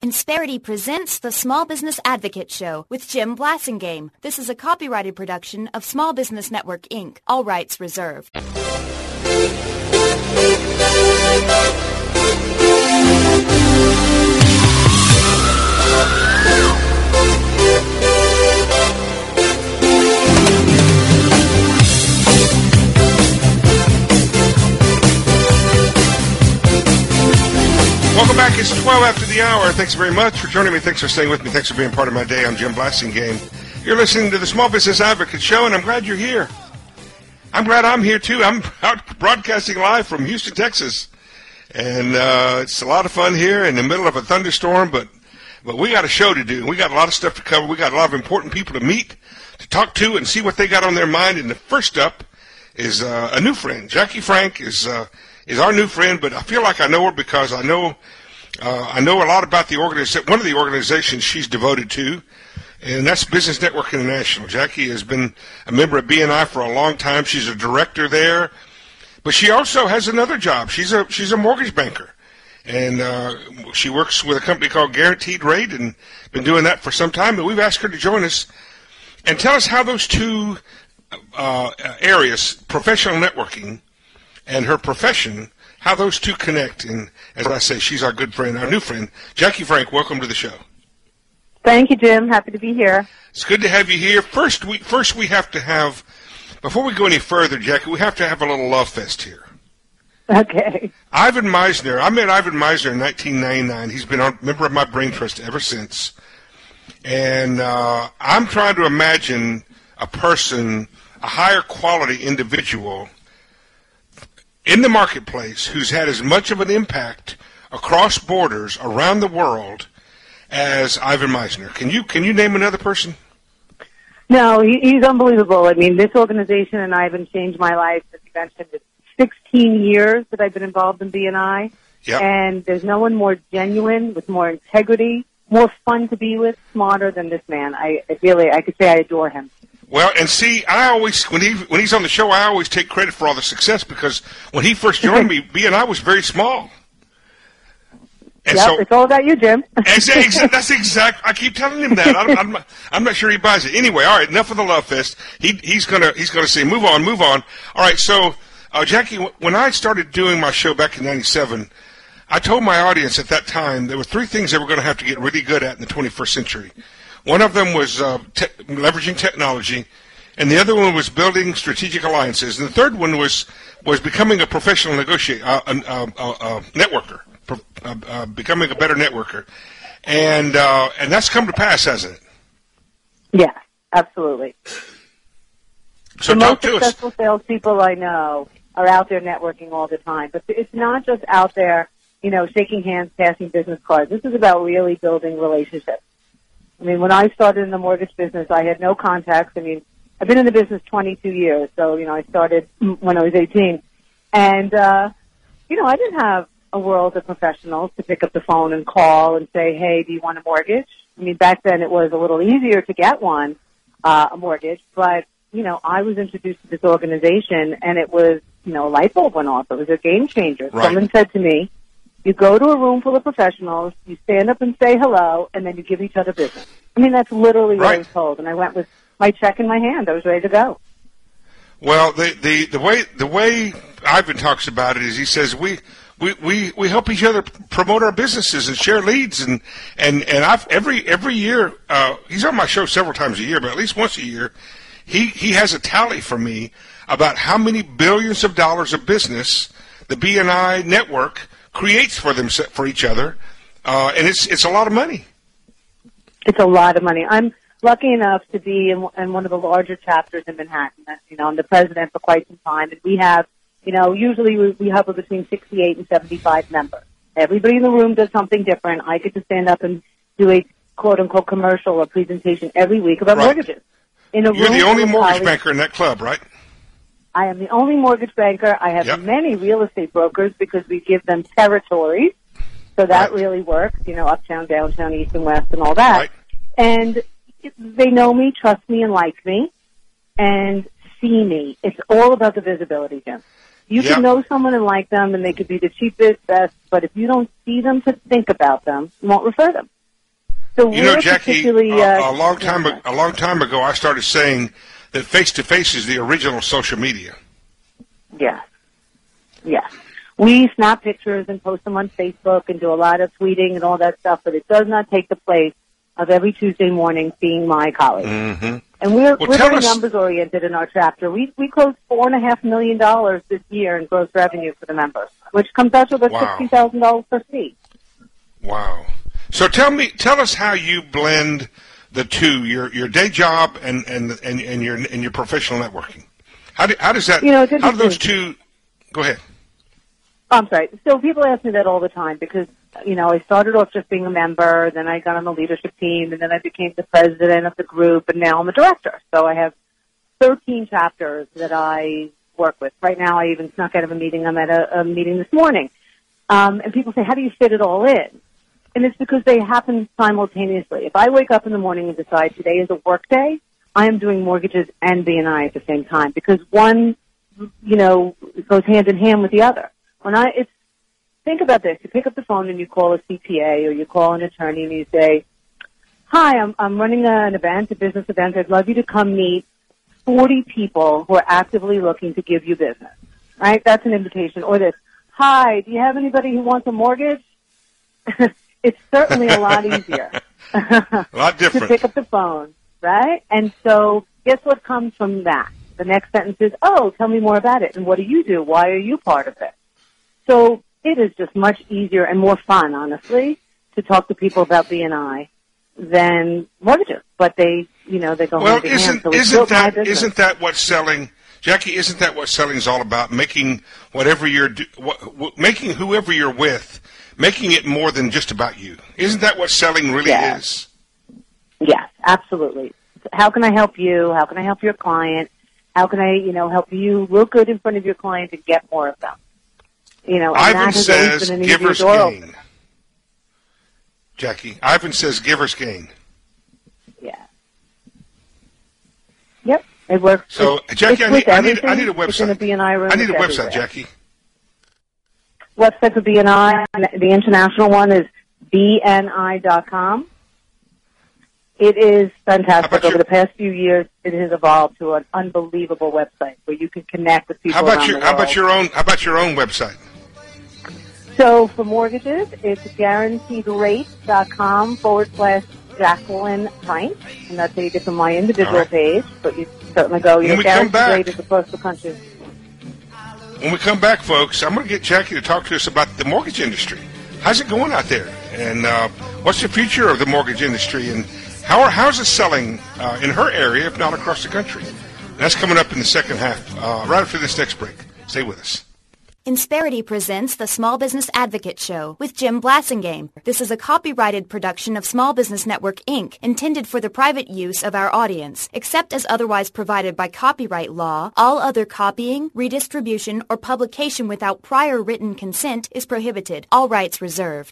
Insperity presents the Small Business Advocate Show with Jim Blasingame. This is a copyrighted production of Small Business Network, Inc. All rights reserved. Welcome back. It's 12 after the hour. Thanks very much for joining me. Thanks for staying with me. Thanks for being part of my day. I'm Jim Blasingame. You're listening to the Small Business Advocate Show, and I'm glad you're here. I'm glad I'm here, too. I'm out broadcasting live from Houston, Texas. And it's a lot of fun here in the middle of a thunderstorm, but we got a show to do. We got a lot of stuff to cover. We got a lot of important people to meet, to talk to, and see what they got on their mind. And the first up is a new friend. Jackie Frank is our new friend, but I feel like I know her because I know a lot about the one of the organizations she's devoted to, and that's Business Network International. Jackie has been a member of BNI for a long time. She's a director there, but she also has another job. She's a mortgage banker, and she works with a company called Guaranteed Rate, and been doing that for some time. But we've asked her to join us and tell us how those two areas, professional networking and her profession, how those two connect. And as I say, she's our good friend, our new friend. Jackie Frank, welcome to the show. Thank you, Jim. Happy to be here. It's good to have you here. First we have to have, before we go any further, Jackie, we have to have a little love fest here. Okay. Ivan Misner. I met Ivan Misner in 1999. He's been a member of my brain trust ever since. And I'm trying to imagine a person, a higher quality individual in the marketplace who's had as much of an impact across borders around the world as Ivan Misner. Can you name another person? No, he's unbelievable. I mean, this organization and Ivan changed my life. As you mentioned, it's 16 years that I've been involved in BNI. Yep. And there's no one more genuine, with more integrity, more fun to be with, smarter than this man. I could say I adore him. Well, and see, I always, when he's on the show, I always take credit for all the success, because when he first joined me, BNI was very small. And yep, so, it's all about you, Jim. That's exact. I keep telling him that. I'm not sure he buys it. Anyway, all right, enough of the love fest. He's gonna say, move on. All right, so Jackie, when I started doing my show back in '97, I told my audience at that time there were three things they were going to have to get really good at in the 21st century. One of them was leveraging technology, and the other one was building strategic alliances, and the third one was becoming a professional negotiator, networker, becoming a better networker, and that's come to pass, hasn't it? Yeah, absolutely. So the talk most to us. Successful salespeople I know are out there networking all the time, but it's not just out there, shaking hands, passing business cards. This is about really building relationships. I mean, when I started in the mortgage business, I had no contacts. I mean, I've been in the business 22 years, so, I started when I was 18. And, I didn't have a world of professionals to pick up the phone and call and say, hey, do you want a mortgage? I mean, back then it was a little easier to get a mortgage, but, I was introduced to this organization, and it was, a light bulb went off. It was a game changer. Right. Someone said to me, you go to a room full of professionals, you stand up and say hello, and then you give each other business. I mean, that's literally what I was told. And I went with my check in my hand. I was ready to go. Well, the way Ivan talks about it is he says we help each other promote our businesses and share leads, and I've every year he's on my show several times a year, but at least once a year he has a tally for me about how many billions of dollars of business the BNI network creates for each other, and it's a lot of money. It's a lot of money. I'm lucky enough to be in one of the larger chapters in Manhattan. I'm the president for quite some time, and we have, usually we hover between 68 and 75 members. Everybody in the room does something different. I get to stand up and do a quote-unquote commercial or presentation every week about mortgages. You're the only mortgage banker in that club, right? I am the only mortgage banker. I have many real estate brokers because we give them territories. So that really works, uptown, downtown, east and west and all that. Right. And they know me, trust me, and like me, and see me. It's all about the visibility, Jim. You can know someone and like them, and they could be the cheapest, best, but if you don't see them to think about them, you won't refer them. So You know, we're Jackie, particularly, a long time ago, I started saying that face-to-face is the original social media. Yes. Yes. We snap pictures and post them on Facebook and do a lot of tweeting and all that stuff, but it does not take the place of every Tuesday morning seeing my colleagues. Mm-hmm. And we're very us, numbers-oriented in our chapter. We closed $4.5 million this year in gross revenue for the members, which comes out to about $60,000 per seat. Wow. So tell us how you blend the two, your day job and your professional networking. How does that? How do those two? Go ahead. I'm sorry. So people ask me that all the time because I started off just being a member, then I got on the leadership team, and then I became the president of the group, and now I'm a director. So I have 13 chapters that I work with. Right now, I even snuck out of a meeting. I'm at a meeting this morning, and people say, "How do you fit it all in?" And it's because they happen simultaneously. If I wake up in the morning and decide today is a work day, I am doing mortgages and B&I at the same time because one, goes hand in hand with the other. Think about this. You pick up the phone and you call a CPA or you call an attorney and you say, "Hi, I'm running an event, a business event. I'd love you to come meet 40 people who are actively looking to give you business." Right? That's an invitation. Or this, "Hi, do you have anybody who wants a mortgage?" It's certainly a lot easier. A lot different. To pick up the phone, right? And so guess what comes from that? The next sentence is, "Oh, tell me more about it. And what do you do? Why are you part of it?" So it is just much easier and more fun, honestly, to talk to people about B&I than mortgages. But they go hand in hand. So isn't that what's selling, Jackie? Isn't that what selling is all about? Making whoever you're with, making it more than just about you. Isn't that what selling really is? Yes, absolutely. How can I help you? How can I help your client? How can I, help you look good in front of your client and get more of them? Ivan says giver's gain. Jackie, Ivan says giver's gain. Yeah. Yep, it works. So, Jackie, I need a website. It's in a B&I room. I need a website, Jackie. Website for B&I, the international one is bni.com. It is fantastic. Over the past few years, it has evolved to an unbelievable website where you can connect with people around the world. How about your own website? So for mortgages, it's guaranteedrate.com/Jacqueline Frank, and that's how you get to my individual page. But you certainly go. Guaranteed Rate is across the country. When we come back, folks, I'm going to get Jackie to talk to us about the mortgage industry. How's it going out there? And what's the future of the mortgage industry? And how's it selling in her area, if not across the country? And that's coming up in the second half, right after this next break. Stay with us. Insperity presents the Small Business Advocate Show with Jim Blasingame. This is a copyrighted production of Small Business Network, Inc., intended for the private use of our audience. Except as otherwise provided by copyright law, all other copying, redistribution, or publication without prior written consent is prohibited. All rights reserved.